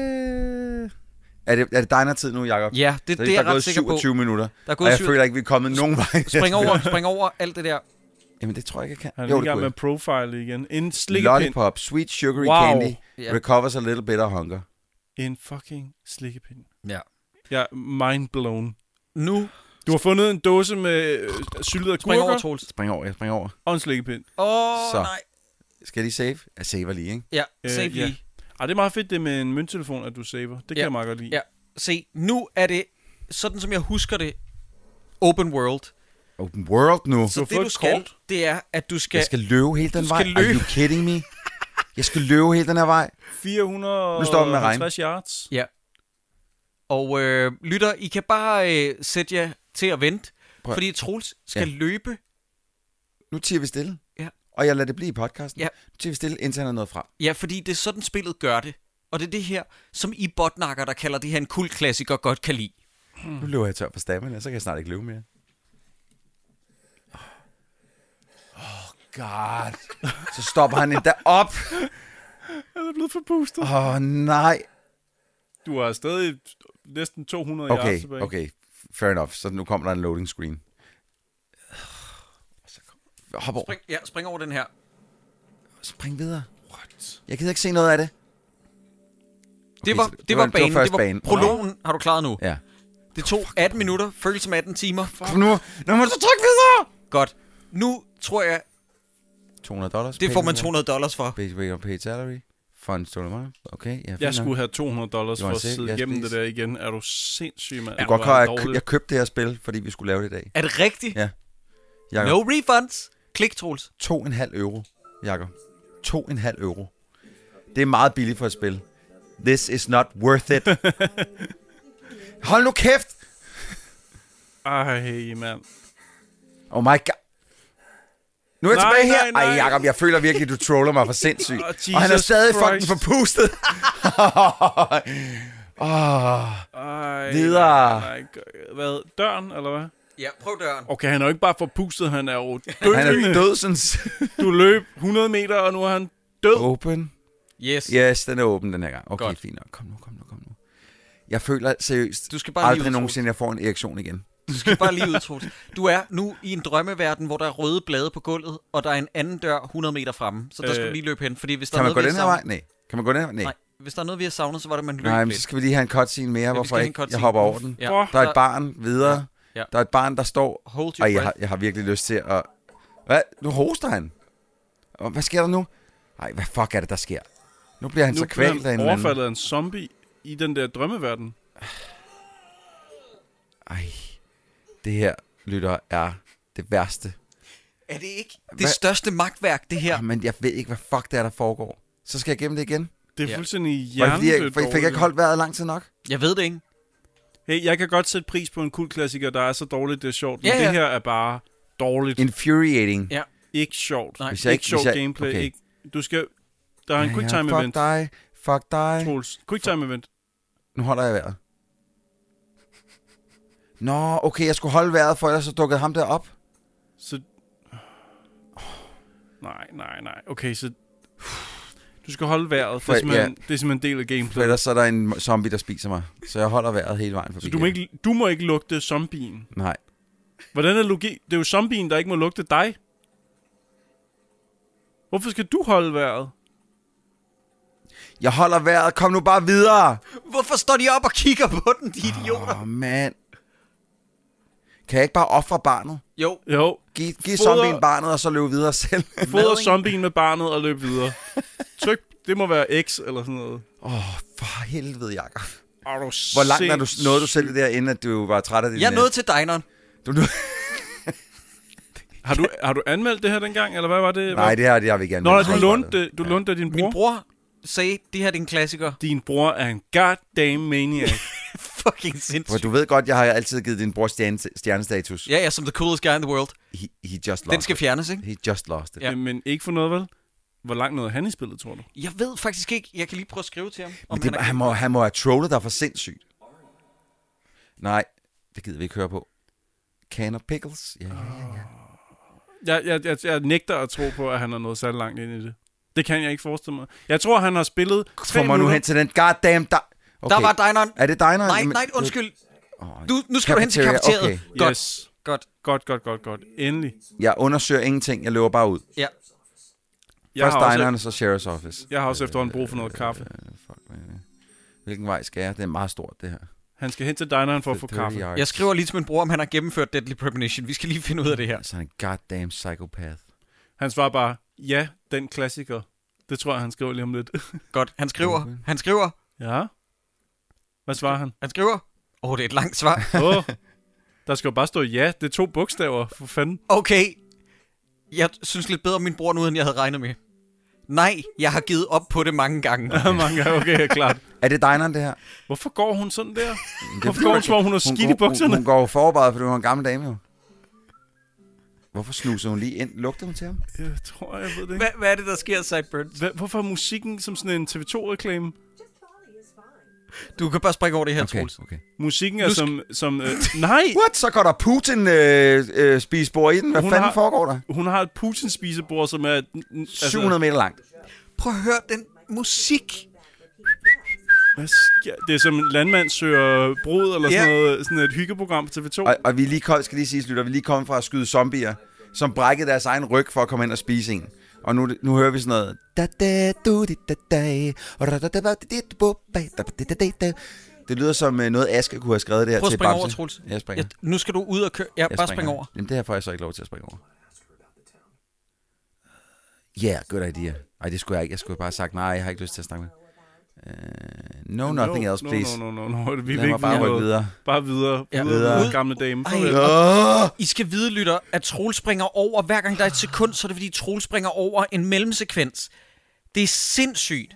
Er det diner-tid nu, Jacob? Ja, det er jeg ret sikker på. Der er gået 27 minutter, der er gået og jeg føler ikke, vi er kommet nogen vej. Spring over alt det der. Jamen, det tror jeg ikke, jeg kan. Han er i gang med profile igen. En slikkepind. Lollipop, sweet sugary candy, recovers a little bit of hunger. En fucking slikkepind. Ja. Jeg er mind blown. Nu. Du har fundet en dåse med syltede agurker. Spring over. Og en slikkepind. Nej. Skal jeg lige save? Jeg saver lige, ikke? Ja, save lige. Det er meget fedt det med en mønttelefon, at du saver. Det kan jeg meget godt lide. Ja, se, nu er det, sådan som jeg husker det, open world. Open world nu? Så det du skal, det er, at du skal... Jeg skal løbe hele den vej? Are you kidding me? Jeg skal løbe hele den her vej? 450 yards. Ja. Og lytter, I kan bare sætte jer til at vente, fordi Troels skal løbe. Nu tiger vi stille. Ja. Og jeg lader det blive i podcasten. Ja. Nu tiger vi stille, indtil han er noget frem. Ja, fordi det er sådan, spillet gør det. Og det er det her, som I botnakker, der kalder det her en kultklassiker, godt kan lide. Nu løber jeg tør for stammen, så kan jeg snart ikke løbe mere. God. Så stopper han endda op. Han er blevet forpustet. Nej. Du har stadig næsten 200 yards tilbage. Okay, fair enough. Så nu kommer der en loading screen. Hop over. Spring over den her. Spring videre. What? Jeg gider ikke se noget af det. Okay, det var banen. Det var prologen. Har du klaret nu? Ja. Det tog 18 minutter. Føles som 18 timer. Nu må du så trykke videre. Godt. Nu tror jeg... $200. Det får man $200 for. Basic rate on paid salary. Fund stolen money. Okay, ja. Jeg skulle have $200 for at sidde igennem det der igen. Er du sindssyg, mand? Du kan godt klare, jeg købte det her spil, fordi vi skulle lave det i dag. Er det rigtigt? Ja. Jacob. No refunds. Klik, Troels. 2,5 euro, Jacob. 2,5 euro. Det er meget billigt for et spil. This is not worth it. Hold nu kæft! Ej, mand. Oh my god. Nu er jeg tilbage her. Nej. Ej, Jacob, jeg føler virkelig, du troller mig for sindssygt. Og han er stadig fucking forpustet. Videre. Nej. Hvad? Døren, eller hvad? Ja, prøv døren. Okay, han er jo ikke bare forpustet, han er jo død. Han er dødsens. Du løb 100 meter, og nu er han død. Open. Yes, den er åben den her gang. Okay, fint nok. Kom nu. Jeg føler seriøst, du skal bare aldrig nogensinde, jeg får en erektion igen. Du skal bare lige ud, Troels. Du er nu i en drømmeverden, hvor der er røde blade på gulvet, og der er en anden dør 100 meter fremme. Så der skal du lige løbe hen, fordi hvis der kan er man noget, gå den her vej? Nej. Kan man gå den her? Nej. Hvis der er noget, vi har savnet, så var det, man løb Nej, men lidt. så skal vi lige have en cutscene mere, hvorfor ikke? Jeg hopper over den. Ja. Der er et barn videre. Ja. Der er et barn, der står... Hold your breath. Jeg har virkelig lyst til at... Hvad? Nu hoster han. Og hvad sker der nu? Ej, hvad fuck er det, der sker? Nu bliver han så kvalt af en overfaldet af en zombie i den der drømmeverden. Ej, det her, lytter, er det værste. Er det ikke det største magtværk, det her? Men jeg ved ikke, hvad fuck det er, der foregår. Så skal jeg gemme det igen. Det er fuldstændig hjernedødt. Fik jeg ikke holdt vejret lang tid nok? Jeg ved det ikke. Hey, jeg kan godt sætte pris på en kultklassiker, der er så dårligt, det er sjovt. Men det her er bare dårligt. Infuriating. Ja. Ikke sjovt. Nej. Ikke sjovt gameplay. Okay. Ikke. Du skal... Der er en quicktime event. Fuck dig. Troels. Quicktime event. Nu holder jeg vejret. Nå, okay, jeg skulle holde vejret, for ellers så dukkede ham der op. Så... Nej. Okay, så... Du skal holde vejret, for det er simpelthen en del af gameplay. For ellers så er der en zombie, der spiser mig. Så jeg holder vejret hele vejen forbi. Så du må ikke lugte zombien? Nej. Hvordan er logi? Det er jo zombien, der ikke må lugte dig. Hvorfor skal du holde vejret? Jeg holder vejret. Kom nu bare videre. Hvorfor står de op og kigger på den, de idioter? Mand. Kan jeg ikke bare ofre barnet? Jo. Giv zombien barnet, og så løb videre selv. Fodre zombien med barnet og løb videre. Tryk, det må være X eller sådan noget. For helvede, Jacob. Hvor langt nåede du selv der, inden at du var træt af det? Jeg nåede til dineren. Har du anmeldt det her dengang, eller hvad var det? Nej, det her jeg vil ikke anmelde. Du lånte det din bror? Min bror sagde, det her er en klassiker. Din bror er en goddamn maniac. Fucking sindssygt. For du ved godt, jeg har altid givet din bror stjernestatus. Ja, som the coolest guy in the world. He just lost Den skal fjernes, ikke? He just lost it. Ja. Men ikke for noget, vel? Hvor langt nåede han i spillet, tror du? Jeg ved faktisk ikke. Jeg kan lige prøve at skrive til ham. Om han må have trollet dig for sindssygt. Nej, det gider vi ikke høre på. Can of pickles? Ja. Jeg nægter at tro på, at han har nået særlig langt ind i det. Det kan jeg ikke forestille mig. Jeg tror, han har spillet 3 minutter. Nu hen til den goddamn... Okay. Der var dineren. Er det dineren? Nej, undskyld. Nu skal du hen til kafeteriet. Okay. Yes. Godt. Endelig. Jeg undersøger ingenting. Jeg løber bare ud. Ja. Først dineren, så sheriff's office. Jeg har også efterhånden brug for noget kaffe. Hvilken vej skal jeg? Det er meget stort, det her. Han skal hen til dineren for at få kaffe. Yards. Jeg skriver lige til min bror, om han har gennemført Deadly Premonition. Vi skal lige finde ud af det her. Så han er en goddamn psychopath. Han svarer bare, ja, den klassiker. Det tror jeg, han skriver lige om lidt. Godt. Han skriver. Ja. Hvad svarer han? Han skriver. Det er et langt svar. Der skal jo bare stå ja. Det er 2 bogstaver, for fanden. Okay. Jeg synes lidt bedre om min bror nu, end jeg havde regnet med. Nej, jeg har givet op på det mange gange. Mange gange, okay, klart. Er det dineren, det her? Hvorfor går hun sådan der? Hvorfor går hun, som om hun har skidt i bukserne? Hun går forberedt, fordi hun er en gammel dame, jo. Hvorfor snuser hun lige ind? Lugter hun til ham? Jeg tror, jeg ved det ikke. Hvad er det, der sker, Sideburns? Hvorfor er musikken som sådan en TV2-reklame? Du kan bare springe over det her, Troels. Okay. Musikken er som nej! What? Så går der Putin-spisebord i den? Hvad fanden foregår der? Hun har et Putin-spisebord, som er... 700 meter langt. Prøv at høre den musik. Hvad sker? Det er som en landmand søger brud, eller sådan et hyggeprogram på TV2. Og vi skal lige sige, lytter, vi lige kommet fra at skyde zombier, som brækkede deres egen ryg for at komme ind og spise en. Og nu hører vi sådan noget. Det lyder som noget Aske kunne have skrevet det her til Babse. Prøv at springe over, Troels. Jeg springer. Nu skal du ud og køre. Ja, bare spring over. Jamen det her får jeg så ikke lov til at springe over. Good idea. Ej, det skulle jeg ikke. Jeg skulle bare have sagt, nej, jeg har ikke lyst til at snakke med. Nothing else, please. No. Vi vil ikke bare rykke videre. Bare videre. Ja. Videre. Gamle dame. I skal vide, lytter, at Troels springer over. Hver gang der er et sekund, så er det fordi Troels springer over en mellemsekvens. Det er sindssygt.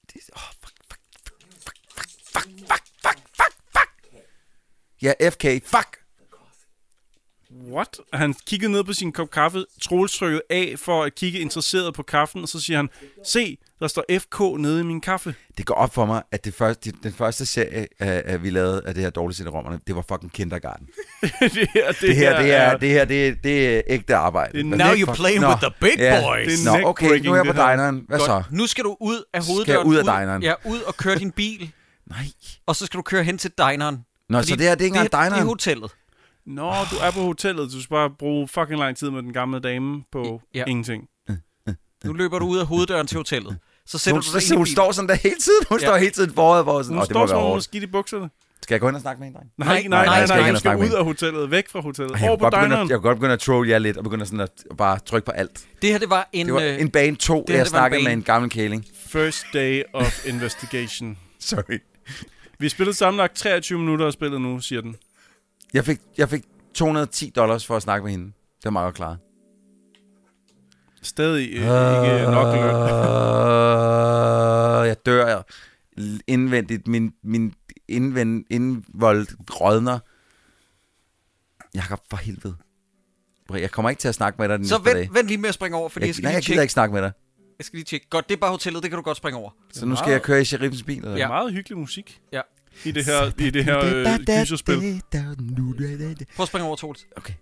Fuck. Ja, FK, fuck. What? Han kiggede ned på sin kop kaffe, Troels trykkede af for at kigge interesseret på kaffen, og så siger han, se, der står FK nede i min kaffe. Det går op for mig, at den første serie, vi lavede af det her dårlige CD-rommerne, det var fucking kindergarten. det her er ægte arbejde. Now you playing with the big boys. Nå, okay, nu er jeg på dineren. Hvad så? Nu skal du ud af hoveddøren. Skal jeg ud af dineren? Ja, ud og køre din bil. Nej. Og så skal du køre hen til dineren. Nå, så det her, det er ikke engang dineren? Det er hotellet. Nå, du er på hotellet. Du skal bare bruge fucking lang tid med den gamle dame på ingenting. Nu løber du ud af hoveddøren til hotellet. Så sætter du dig ind i bilen. Hun står sådan der hele tiden. Hun står hele tiden foran hvor sådan. Hun står som hun skidt i bukserne. Skal jeg gå hen og snakke med en dreng? Nej. Du skal ud af hotellet. Væk fra hotellet. Over på dineren. Jeg kan godt begynde at troll jer lidt, og begynde sådan at bare trykke på alt. Det her, det var en bane 2, jeg snakkede med en gammel kæling. First day of investigation. Sorry. Vi spillede sammenlagt 23 minutter og spillet nu, siger den. Jeg fik $210 for at snakke med hende. Det var meget klart. Stadig ikke nok løn. Jeg dør indvendigt. Min indvold rådner. Jakob, for helvede. Jeg kommer ikke til at snakke med dig den næste dag. Så vent lige med at springe over, fordi jeg gider ikke snakke med dig. Jeg skal lige tjekke. Godt, det er bare hotellet, det kan du godt springe over. Så nu skal jeg køre i sheriffens bil? Eller? Det er meget hyggelig musik. Ja. I det her gyserspil. Prøv at springe over, Troels. Okay.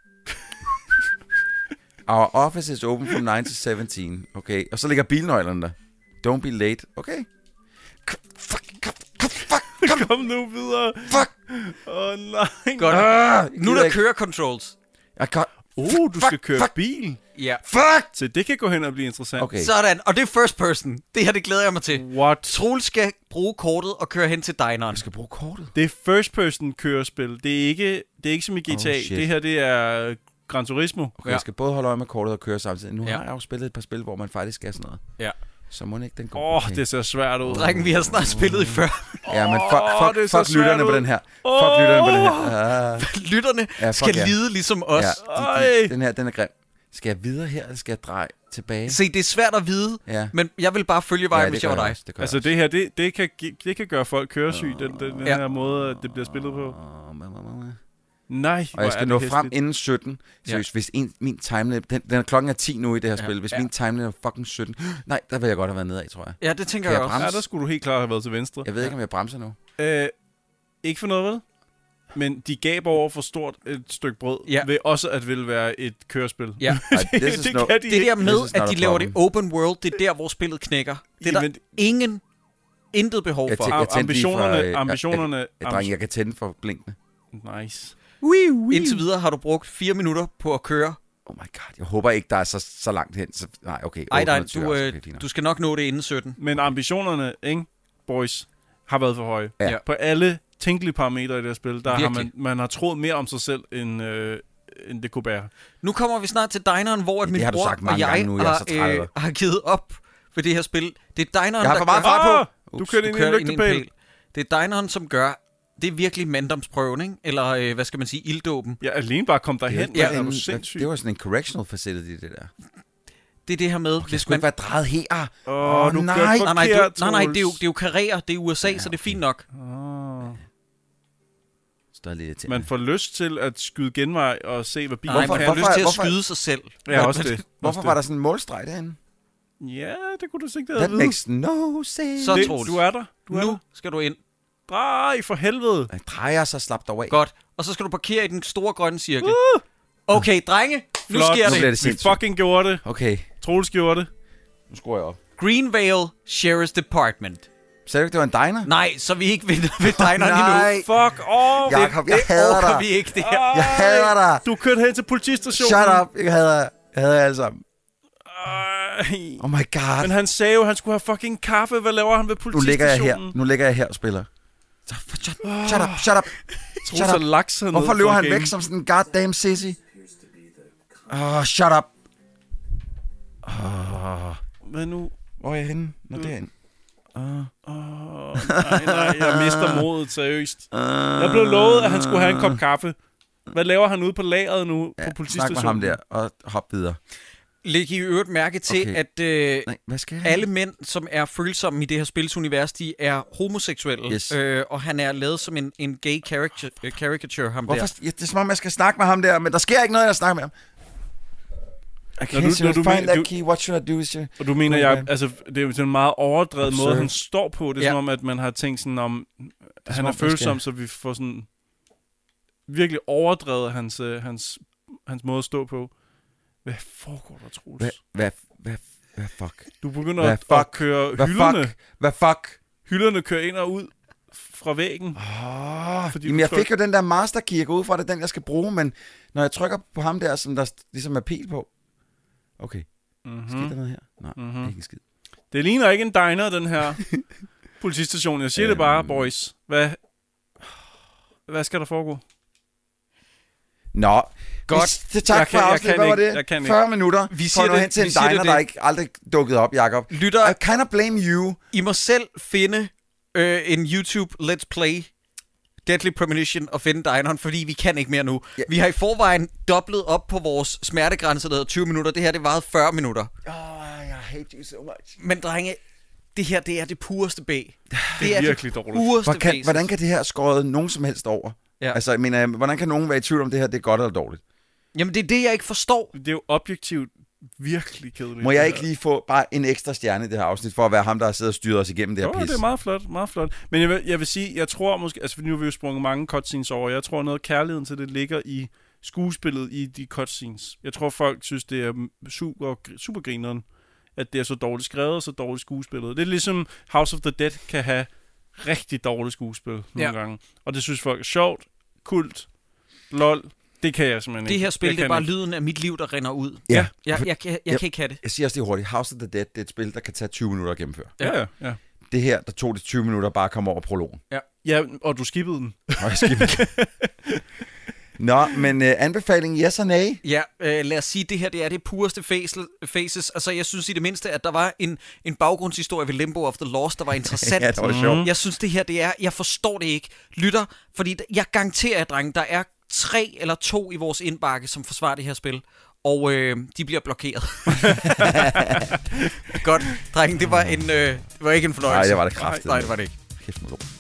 Our office is open from 9 to 17. Okay. Og så ligger bilnøglerne der. Don't be late. Okay. Fuck. Kom nu videre. Fuck. Nej. Godt. Nu der kører controls. Du skal køre bil. Ja. Fuck! Så det kan gå hen og blive interessant. Okay. Sådan. Og det er first person. Det her, det glæder jeg mig til. What? Troels skal bruge kortet og køre hen til dineren. Jeg skal bruge kortet? Det er first person kørespil. Det er ikke som i GTA. Det her, det er Gran Turismo. Okay, jeg skal både holde øje med kortet og køre samtidig. Nu har jeg jo spillet et par spil, hvor man faktisk skal sådan noget. Ja. Så må ikke den gå. Okay. Det ser svært ud. Drengen, vi har snart spillet i før. Ja, men fuck lytterne på den her. Fuck lytterne på den her. Lytterne skal lide ligesom os. Ja, den her, den er grim. Skal jeg videre her, eller skal jeg dreje tilbage? Se, det er svært at vide, men jeg vil bare følge vejen, hvis jeg var dig. Altså det her, det kan gøre folk køresyg, den her måde, det bliver spillet på. Nej, og jeg skal nå frem inden 17. Seriøst, hvis min timeline... Klokken er 10 nu i det her spil. Hvis min timeline er fucking 17... Nej, der vil jeg godt have været nedad, tror jeg. Ja, det tænker jeg også. Ja, der skulle du helt klart have været til venstre. Jeg ved ikke, om jeg bremser nu. Ikke for noget, vel? Men de gaber over for stort et stykke brød, ved også at vil være et kørespil. Ja. det der med, at de laver det open world, det er der, hvor spillet knækker. Det er der intet behov for. Ambitionerne... Jeg kan tænde for blinkene. Nice. Indtil videre har du brugt 4 minutter på at køre. Oh my god, jeg håber ikke, der er så langt hen. Nej, okay. Du skal nok nå det inden 17. Men ambitionerne, ikke, boys, har været for høje. Ja. På alle tænkelige parametre i det her spil, der har man har troet mere om sig selv, end det kunne bære. Nu kommer vi snart til dineren, hvor min bror og jeg har givet op for det her spil. Det er dineren, jeg har for meget fart på. Du kører ind i en lygtepæl. Det er dineren, som gør... Det er virkelig manddomsprøven, ikke? Eller, hvad skal man sige, ilddåben. Ja, alene bare kom derhen. Det var sådan en correctional facility, det der. Det er det her med... Okay, hvis man ikke være drejet her. Nej, det er jo karriere. Det er USA, så det er fint nok. Man får lyst til at skyde genvej og se, hvad bilen kan. Man får lyst til at skyde sig selv. Ja, også det. Hvorfor var der sådan en målstreg derinde? Ja, det kunne du sikkert have. That makes no sense. Så Troels. Du er der. Nu skal du ind. Drej for helvede. Jeg drejer, så slap dig af. Godt. Og så skal du parkere i den store grønne cirkel. Okay, drenge. Nu sker det. Vi fucking gjorde det. Okay. Troels gjorde det. Nu skruer jeg op. Greenvale Sheriff's Department. Sagde du ikke, det var en diner? Nej, så vi ikke ved dineren endnu. Fuck off. Jakob, jeg hader dig. Vi ikke det her. Jeg hader dig. Du kørte hen til politistationen. Shut up. Jeg hader jer alle sammen. Oh my god. Men han sagde jo, at han skulle have fucking kaffe. Hvad laver han ved politistationen? Nu ligger jeg her og spiller. Shut up. Hvorfor løber han væk som sådan en goddamn sissy? Shut up. Hvad nu? Hvor er jeg henne? Nå, derinde. Nej, jeg mister modet, seriøst. Jeg blev lovet, at han skulle have en kop kaffe. Hvad laver han ude på lageret nu på politistationen? Snak med ham der og hop videre. Læg i øvrigt mærke til, at alle mænd, som er følsomme i det her spilsunivers, de er homoseksuelle. Yes. Og han er lavet som en gay caricature, ham der. Det er som om, jeg skal snakke med ham der, men der sker ikke noget, jeg snakker med ham. What should I do? Og du mener, altså, det er jo en meget overdrevet måde, han står på. Det er som om, at man har tænkt sådan om, han er følsom, så vi får sådan virkelig overdrevet hans måde at stå på. Hvad foregår der, Troels? Hvad fuck? Du begynder at køre hylderne. Hvad fuck? Hylderne kører ind og ud, fra væggen. Jamen, jeg fik jo den der Master Key, jeg går ud fra, det den, jeg skal bruge, men når jeg trykker på ham der, som der ligesom er pil på. Okay. Sker der noget her? Nej, ikke en skid. Det ligner ikke en diner, den her politistation. Jeg siger det bare, boys. Hvad skal der foregå? Nå, godt. Tak for afsnit. Hvad var det? Jeg kan 40 minutter. Vi siger det hen til en diner, der ikke aldrig dukket op, Jacob. Lytter, I kind of blame you. I må selv finde en YouTube Let's Play Deadly Premonition og finde dineren, fordi vi kan ikke mere nu. Yeah. Vi har i forvejen dobblet op på vores smertegrænse, der hedder 20 minutter. Det her, det varede 40 minutter. I hate you so much. Men drenge, det her, det er det pureste bag. Det er virkelig dårligt. Hvordan kan det her skåret nogen som helst over? Ja. Altså, jeg mener, hvordan kan nogen være i tvivl om det her, det er godt eller dårligt? Jamen, det er det, jeg ikke forstår. Det er jo objektivt virkelig kedeligt. Må jeg ikke lige få bare en ekstra stjerne i det her afsnit, for at være ham, der har siddet og styret os igennem det her pis? Det er meget flot, meget flot. Men jeg vil sige, jeg tror måske, altså nu har vi jo sprunget mange cutscenes over, jeg tror noget af kærligheden til det ligger i skuespillet i de cutscenes. Jeg tror folk synes, det er super grineren, at det er så dårligt skrevet og så dårligt skuespillet. Det er ligesom House of the Dead kan have rigtig dårligt skuespil nogle gange. Og det synes folk er sjovt, kult, lol. Det kan jeg simpelthen ikke. Det her spil, det er bare lyden af mit liv, der rinder ud. Ja. Jeg kan ikke have det. Jeg siger også det hurtigt. House of the Dead, det er et spil, der kan tage 20 minutter at gennemføre. Ja. Det her, der tog det 20 minutter bare at komme over prologen. Ja, og du skippede den. Nå, men anbefaling yes og nej? Ja, lad os sige, det her det er det pureste faces. Altså, jeg synes i det mindste, at der var en baggrundshistorie ved Limbo of the Lost, der var interessant. Ja, det var sjovt. Jeg synes, det her det er... Jeg forstår det ikke. Lytter, fordi jeg garanterer jer, drenge, der er 3 eller 2 i vores indbakke, som forsvarer det her spil. Og de bliver blokeret. Godt, drenge, det var ikke en fornøjelse. Nej, det var det kraftigt. Nej, det var det ikke. Kæft,